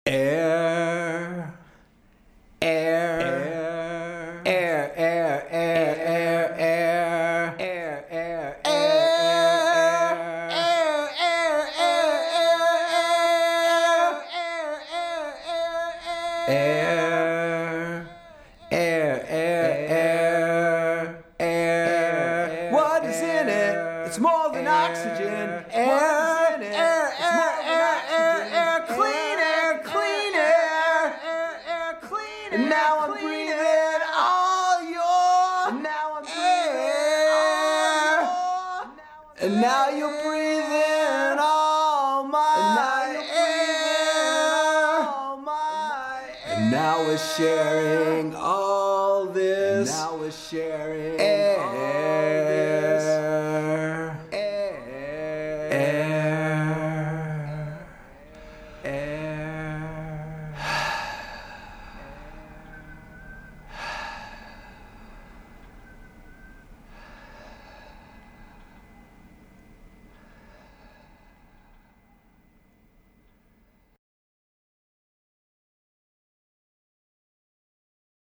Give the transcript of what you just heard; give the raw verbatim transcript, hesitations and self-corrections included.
Air, air, air, air, air, air, air, air, air, air, air, air, air, air, air. What is in it? It's more than oxygen. Air, air, air, air, air, air, clean air, clean air, air, air, clean air. And now I'm breathing all your. And now I'm breathing all. And now you're breathing all my air. And now we're sharing all this. Now we're sharing air.